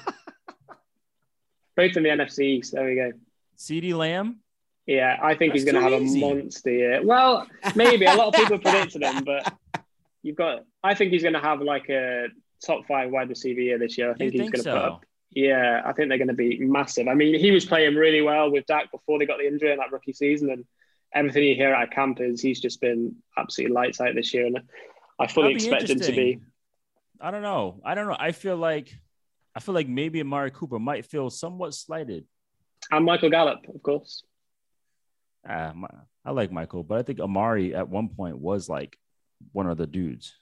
Both in the N F C East. There we go. CeeDee Lamb? Yeah, I think That's he's going to have easy. a monster year. Well, maybe. A lot of people predicted him, but you've got. I think he's going to have like a top five wide receiver year this year. I think you he's think going to so? put up. Yeah, I think they're going to be massive. I mean, he was playing really well with Dak before they got the injury in that rookie season, and everything you hear out of camp is he's just been absolutely lights out this year, and I fully expect him to be. I don't know. I don't know. I feel like I feel like maybe Amari Cooper might feel somewhat slighted. And Michael Gallup, of course. Uh, my, I like Michael, but I think Amari at one point was like one of the dudes.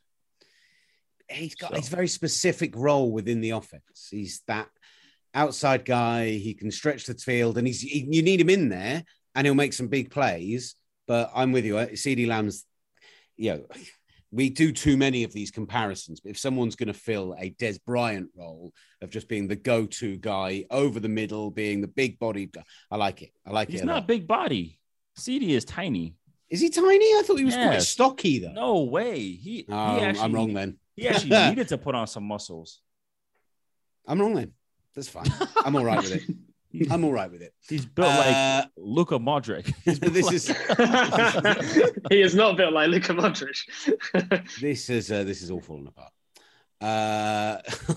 He's got So. his very specific role within the offense. He's that outside guy. He can stretch the field, and he's he, you need him in there, and he'll make some big plays. But I'm with you. CeeDee Lamb's, you know, we do too many of these comparisons. But if someone's going to fill a Des Bryant role of just being the go-to guy over the middle, being the big body, I like it. I like He's it. not big body. CeeDee is tiny. Is he tiny? I thought he was quite Yes. stocky though. No way. He, Oh, he actually, I'm wrong then. He actually needed to put on some muscles. I'm wrong then. That's fine. I'm all right with it. I'm all right with it. He's built Uh, like Luka Modric. He's built This like- is He is not built like Luka Modric. this is uh, this is all falling apart. Uh,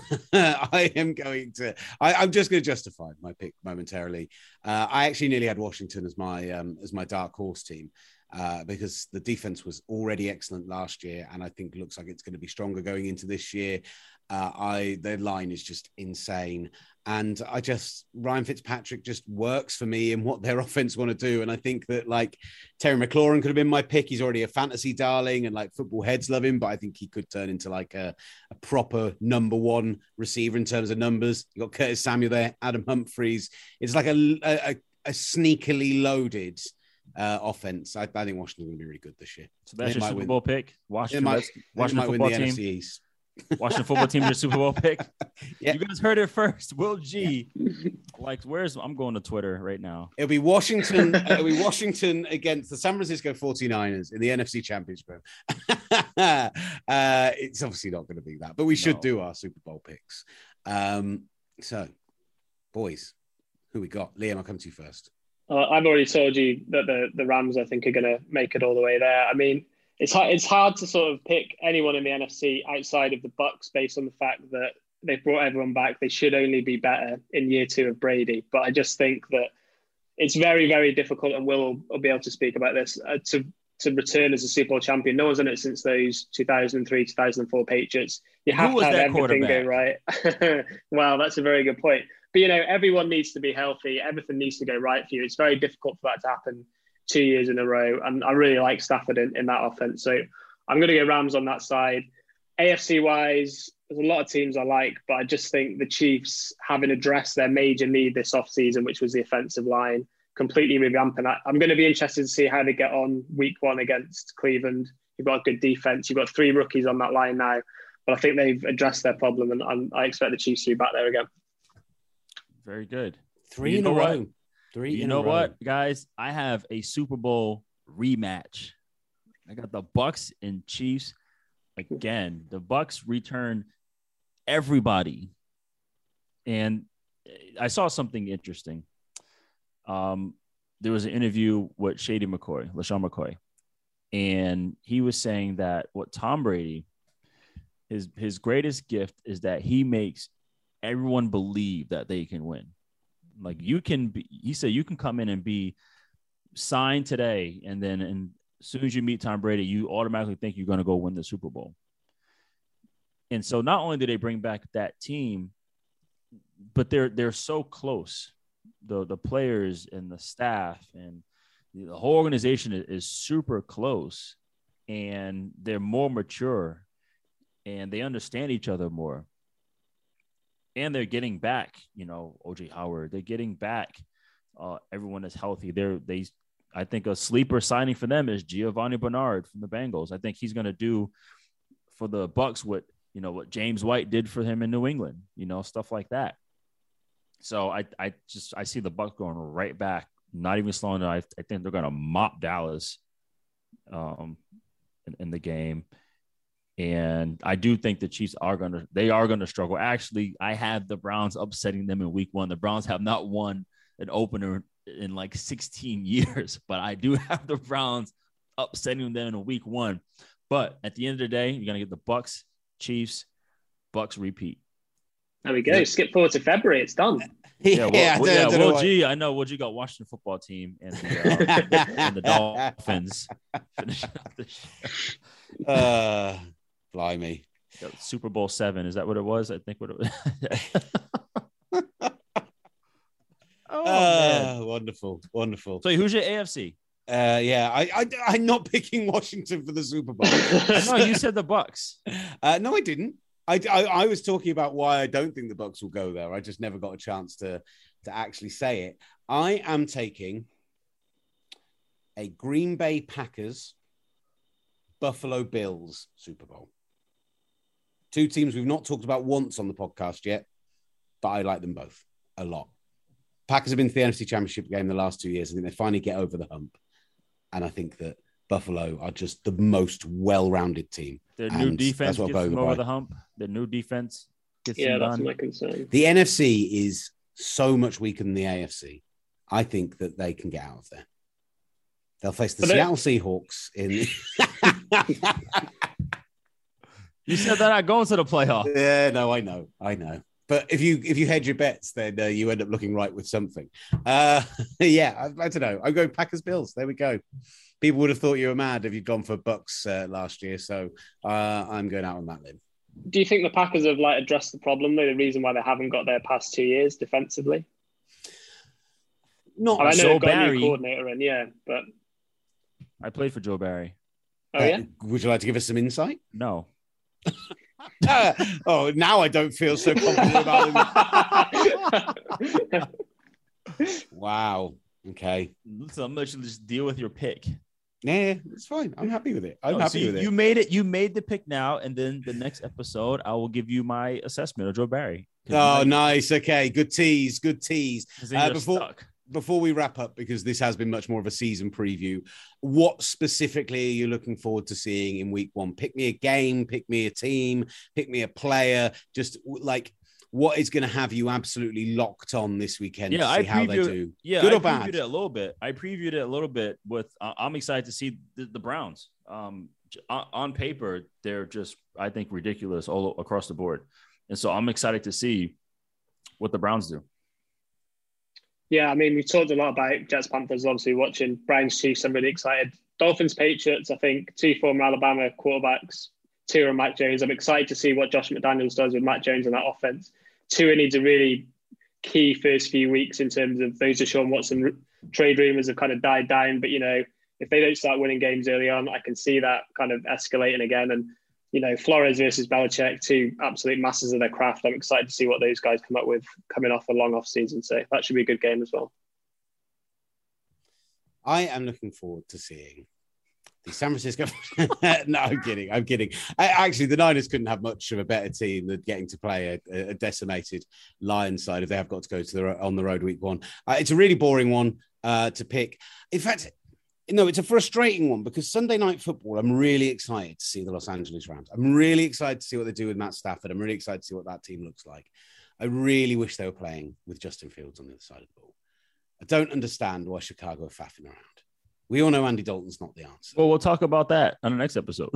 I am going to. I, I'm just going to justify my pick momentarily. Uh, I actually nearly had Washington as my um, as my dark horse team uh, because the defense was already excellent last year, and I think it looks like it's going to be stronger going into this year. Uh, I their line is just insane. And I just, Ryan Fitzpatrick just works for me in what their offense want to do. And I think that like Terry McLaurin could have been my pick. He's already a fantasy darling and like football heads love him, but I think he could turn into like a, a proper number one receiver in terms of numbers. You got Curtis Samuel there, Adam Humphries. It's like a, a, a sneakily loaded uh, offense. I, I think Washington's going to be really good this year. So that's They your might Super win. Bowl pick. They Washington, might, Reds- they Washington might win football the team. N F C East. Washington football team, your Super Bowl pick. Yeah. You guys heard it first. Will G. Like, where's I'm going to Twitter right now. It'll be Washington. it'll be Washington against the San Francisco forty-niners in the N F C Championship. uh, it's obviously not going to be that, but we should No. do our Super Bowl picks. Um, so, boys, who we got? Liam, I'll come to you first. Uh, I've already told you that the, the Rams, I think, are going to make it all the way there. I mean, it's hard, it's hard to sort of pick anyone in the N F C outside of the Bucs based on the fact that they've brought everyone back. They should only be better in year two of Brady. But I just think that it's very, very difficult, and Will will be able to speak about this, uh, to, to return as a Super Bowl champion. No one's done it since those two thousand three, two thousand four Patriots. You Who have was to have that everything go right. Wow, that's a very good point. But, you know, everyone needs to be healthy. Everything needs to go right for you. It's very difficult for that to happen two years in a row. And I really like Stafford in, in that offense. So I'm going to go Rams on that side. A F C-wise, there's a lot of teams I like, but I just think the Chiefs, having addressed their major need this offseason, which was the offensive line, completely revamping that. I'm going to be interested to see how they get on week one against Cleveland. You've got a good defense. You've got three rookies on that line now. But I think they've addressed their problem, and I'm, I expect the Chiefs to be back there again. Very good. Three You in a know what? row. Three You in know a row. what, guys? I have a Super Bowl rematch. I got the Bucks and Chiefs again. The Bucks return everybody, and I saw something interesting. Um, there was an interview with Shady McCoy, LaShawn McCoy, and he was saying that what Tom Brady, his his greatest gift is that he makes everyone believe that they can win. Like you can be, he said, you can come in and be signed today, and then and as soon as you meet Tom Brady, you automatically think you're going to go win the Super Bowl. And so not only do they bring back that team, but they're they're so close. The the players and the staff and the whole organization is, is super close, and they're more mature, and they understand each other more. And they're getting back, you know, O J Howard. They're getting back uh, everyone is healthy. They're they. I think a sleeper signing for them is Giovanni Bernard from the Bengals. I think he's going to do for the Bucs what, you know, what James White did for him in New England, you know, stuff like that. So I, I just, I see the Bucs going right back, not even slowing down. I, I think they're going to mop Dallas um, in, in the game. And I do think the Chiefs are going to, they are going to struggle. Actually, I have the Browns upsetting them in week one. The Browns have not won an opener in like sixteen years, but I do have the Browns upsetting them in week one. But at the end of the day, you're going to get the Bucs, Chiefs, Bucs repeat. There we go. Skip forward to February. It's done. Yeah, well, yeah, well, yeah, well what... gee, I know. Well, you got Washington football team and the, uh, and the Dolphins finishing up the show. Uh, blimey. Super Bowl seven. Is that what it was? I think what it was. Oh, uh, wonderful, wonderful. So who's your A F C? Uh, yeah, I, I, I'm not picking Washington for the Super Bowl. No, you said the Bucs. Uh, no, I didn't. I, I, I was talking about why I don't think the Bucs will go there. I just never got a chance to, to actually say it. I am taking a Green Bay Packers, Buffalo Bills Super Bowl. Two teams we've not talked about once on the podcast yet, but I like them both a lot. Packers have been to the N F C Championship game the last two years. I think they finally get over the hump. And I think that Buffalo are just the most well-rounded team. Their new defense gets them over the hump. Their new defense gets yeah, them that's done. my concern. The N F C is so much weaker than the A F C. I think that they can get out of there. They'll face the but Seattle it... Seahawks in... You said they're not going to the playoffs. Yeah, no, I know. I know. But if you if you hedge your bets, then uh, you end up looking right with something. Uh, yeah, I, I don't know. I'm going Packers Bills. There we go. People would have thought you were mad if you'd gone for Bucks uh, last year. So uh, I'm going out on that limb. Do you think the Packers have like addressed the problem, though, the reason why they haven't got their past two years defensively? Not I know Joe they've got Barry. a new coordinator in, yeah, but I played for Joe Barry. Oh yeah. Uh, would you like to give us some insight? No. uh, oh, now I don't feel so confident about him. Wow. Okay. So I'm going to just deal with your pick. Yeah, it's fine. I'm happy with it. I'm no, happy so with you, it. You made it. You made the pick now, and then the next episode, I will give you my assessment of Joe Barry. Oh, nice. Okay. Good tease. Good tease. Uh, before, stuck. before we wrap up, because this has been much more of a season preview, what specifically are you looking forward to seeing in week one? Pick me a game, pick me a team, pick me a player. Just like what is going to have you absolutely locked on this weekend yeah, to see I how they previewed, do? Yeah, Good I or bad? previewed it a little bit. I previewed it a little bit with, uh, I'm excited to see the, the Browns. Um, on, on paper, they're just, I think, ridiculous all across the board. And so I'm excited to see what the Browns do. Yeah, I mean, we talked a lot about Jets, Panthers, obviously watching Browns, Chiefs. I'm really excited. Dolphins, Patriots, I think two former Alabama quarterbacks, Tua and Mac Jones. I'm excited to see what Josh McDaniels does with Mac Jones in that offense. Tua needs a really key first few weeks in terms of those Deshaun Watson trade rumors have kind of died down. But, you know, if they don't start winning games early on, I can see that kind of escalating again. And, you know, Flores versus Belichick, two absolute masters of their craft. I'm excited to see what those guys come up with coming off a long off season. So that should be a good game as well. I am looking forward to seeing the San Francisco. No, I'm kidding. I'm kidding. I, actually, the Niners couldn't have much of a better team than getting to play a, a decimated Lions side if they have got to go to the on the road week one. Uh, it's a really boring one uh, to pick. In fact, no, it's a frustrating one because Sunday Night Football, I'm really excited to see the Los Angeles Rams. I'm really excited to see what they do with Matt Stafford. I'm really excited to see what that team looks like. I really wish they were playing with Justin Fields on the other side of the ball. I don't understand why Chicago are faffing around. We all know Andy Dalton's not the answer. Well, we'll talk about that on the next episode.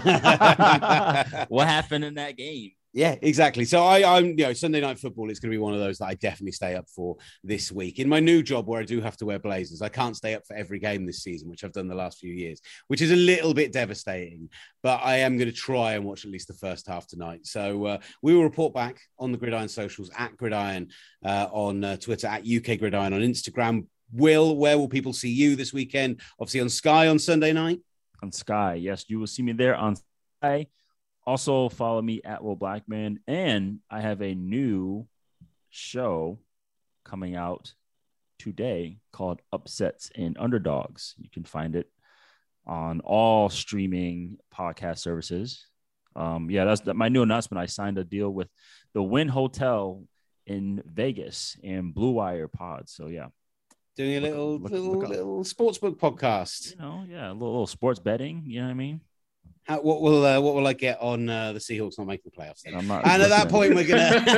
What happened in that game? Yeah, exactly. So I, I'm, you know, Sunday Night Football is going to be one of those that I definitely stay up for this week. In my new job where I do have to wear blazers, I can't stay up for every game this season, which I've done the last few years, which is a little bit devastating. But I am going to try and watch at least the first half tonight. So uh, we will report back on the Gridiron socials, at Gridiron uh, on uh, Twitter, at U K Gridiron on Instagram. Will, where will people see you this weekend? Obviously on Sky on Sunday night. On Sky, yes, you will see me there on Sky. Also, follow me at Will Blackman. And I have a new show coming out today called Upsets and Underdogs. You can find it on all streaming podcast services. Um, yeah, that's my new announcement. I signed a deal with the Wynn Hotel in Vegas and Blue Wire Pod. So, yeah. Doing a little, look, little, look little sportsbook podcast. You know, yeah, a little, little sports betting. You know what I mean? How, what will uh, what will I get on uh, the Seahawks not making the playoffs? Then? I'm not and at that listening. point,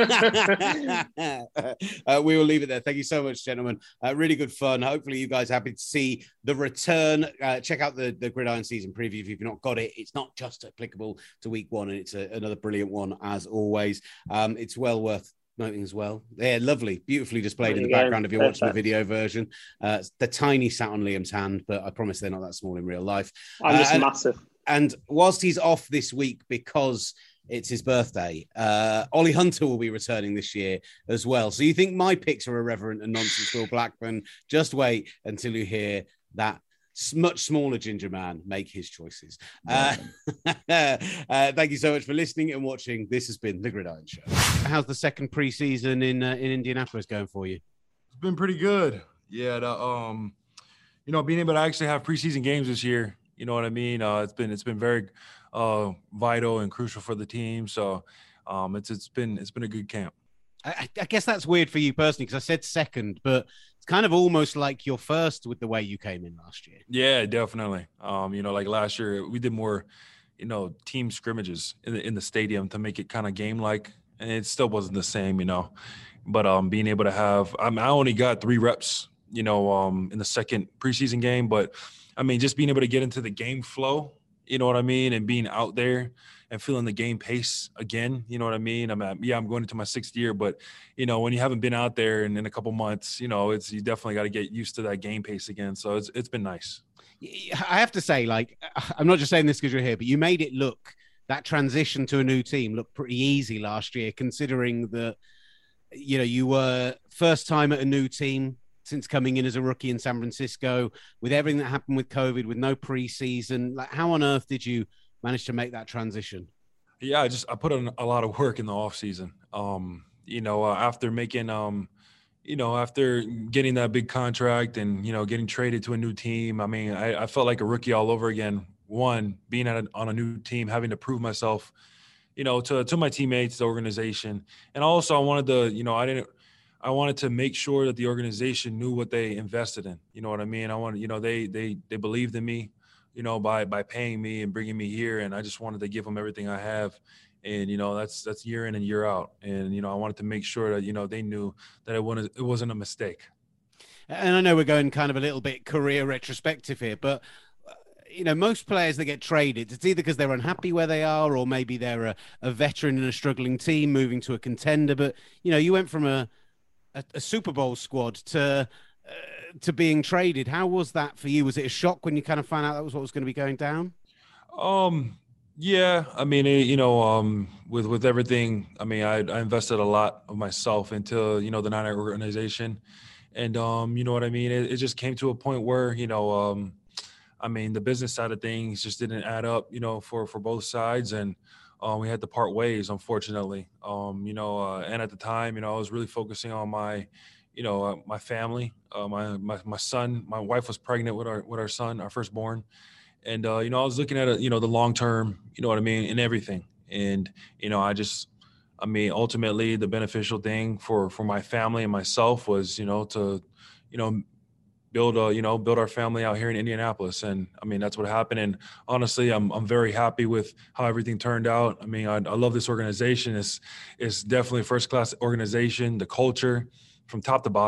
we're gonna uh, we will leave it there. Thank you so much, gentlemen. Uh, really good fun. Hopefully, you guys are happy to see the return. Uh, check out the the Gridiron season preview if you've not got it. It's not just applicable to week one, and it's a, another brilliant one as always. Um, it's well worth noting as well. They're lovely, beautifully displayed in the background if you're watching the video version. Uh, the tiny sat on Liam's hand, but I promise they're not that small in real life. I'm just uh, and, massive. And whilst he's off this week because it's his birthday, uh, Ollie Hunter will be returning this year as well. So you think my picks are irreverent and nonsense, Will Blackman? Just wait until you hear that much smaller ginger man make his choices. Uh, uh, thank you so much for listening and watching. This has been The Gridiron Show. How's the second preseason in uh, in Indianapolis going for you? It's been pretty good. Yeah, the, um, you know, being able to actually have preseason games this year, you know what I mean? Uh, it's been it's been very uh, vital and crucial for the team. So um, it's it's been it's been a good camp. I, I guess that's weird for you personally because I said second, but it's kind of almost like your first with the way you came in last year. Yeah, definitely. Um, you know, like last year we did more, you know, team scrimmages in the in the stadium to make it kind of game like, and it still wasn't the same, you know. But um, being able to have, I, mean, I only got three reps, you know, um, in the second preseason game, but I mean, just being able to get into the game flow, you know what I mean, and being out there and feeling the game pace again, you know what I mean? I'm at, yeah, I'm going into my sixth year, but you know, when you haven't been out there in, in a couple months, you know, it's, you definitely got to get used to that game pace again. So it's, it's been nice. I have to say, like, I'm not just saying this because you're here, but you made it look, that transition to a new team looked pretty easy last year, considering that, you know, you were first time at a new team since coming in as a rookie in San Francisco, with everything that happened with COVID, with no preseason. Like, how on earth did you manage to make that transition? Yeah, I just I put in a lot of work in the off season. Um, you know, uh, after making, um, you know, after getting that big contract and you know getting traded to a new team, I mean, I, I felt like a rookie all over again. One, being at a, on a new team, having to prove myself, you know, to to my teammates, the organization, and also I wanted to, you know, I didn't. I wanted to make sure that the organization knew what they invested in. You know what I mean? I wanted, you know, they they they believed in me, you know, by by paying me and bringing me here, and I just wanted to give them everything I have, and you know, that's that's year in and year out, and you know, I wanted to make sure that you know they knew that it wasn't it wasn't a mistake. And I know we're going kind of a little bit career retrospective here, but you know, most players that get traded, it's either because they're unhappy where they are, or maybe they're a, a veteran in a struggling team moving to a contender. But you know, you went from a A, a Super Bowl squad to uh, to being traded. How was that for you? Was it a shock when you kind of found out that was what was going to be going down? Um, yeah, I mean, it, you know, um, with with everything, I mean, I, I invested a lot of myself into you know the Niner organization, and um, you know what I mean. It, it just came to a point where you know, um, I mean, the business side of things just didn't add up, you know, for for both sides, and Um, we had to part ways, unfortunately. Um, you know, uh, and at the time, you know, I was really focusing on my, you know, uh, my family, uh, my, my my son. My wife was pregnant with our with our son, our firstborn, and uh, you know, I was looking at it, you know, the long term, you know what I mean, in everything. And you know, I just, I mean, ultimately, the beneficial thing for for my family and myself was, you know, to, you know. build a, you know, build our family out here in Indianapolis. And I mean, that's what happened. And honestly, I'm, I'm very happy with how everything turned out. I mean, I, I love this organization. It's, it's definitely a first class organization, the culture from top to bottom.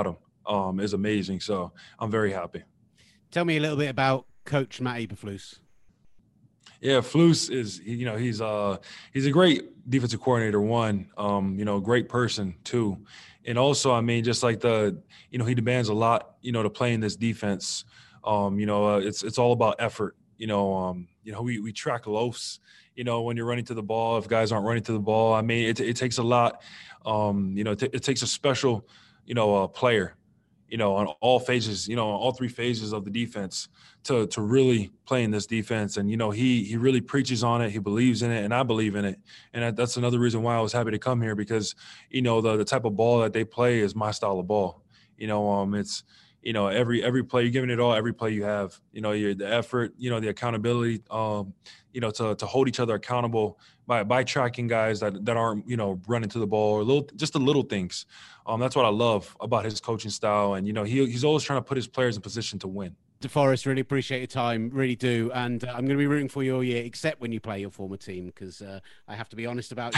um, is amazing. So I'm very happy. Tell me a little bit about Coach Matt Eberflus. Yeah, Flus is, you know, he's uh he's a great defensive coordinator, one, um, you know, great person, two. And also, I mean, just like the, you know, he demands a lot, you know, to play in this defense. Um, you know, uh, it's it's all about effort. You know, um, you know, we we track loafs, you know, when you're running to the ball, if guys aren't running to the ball. I mean, it it takes a lot. Um, you know, it, t- it takes a special, you know, uh, player, you know, on all phases, you know, on all three phases of the defense to to really play in this defense. And, you know, he he really preaches on it. He believes in it, and I believe in it. And that's another reason why I was happy to come here, because, you know, the, the type of ball that they play is my style of ball. You know, um, it's, you know, every every play, you're giving it all, every play you have, you know, you're, the effort, you know, the accountability, um, you know, to to hold each other accountable by by tracking guys that, that aren't, you know, running to the ball, or little, just the little things. Um, that's what I love about his coaching style. And, you know, he he's always trying to put his players in position to win. DeForest, really appreciate your time, really do. And uh, I'm going to be rooting for you all year, except when you play your former team, because uh, I have to be honest about you.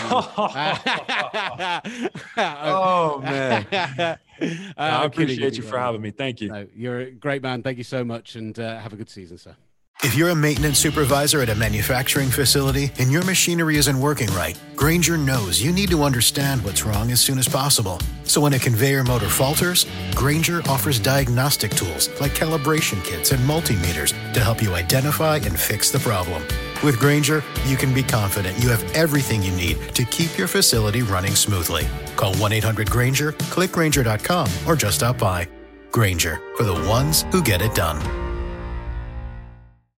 Oh, man. uh, I appreciate you you, for having me. Thank you. No, you're a great man. Thank you so much, and uh, have a good season, sir. If you're a maintenance supervisor at a manufacturing facility and your machinery isn't working right, Grainger knows you need to understand what's wrong as soon as possible. So when a conveyor motor falters, Grainger offers diagnostic tools like calibration kits and multimeters to help you identify and fix the problem. With Grainger, you can be confident you have everything you need to keep your facility running smoothly. Call one eight hundred Grainger, click Grainger dot com, or just stop by. Grainger, for the ones who get it done.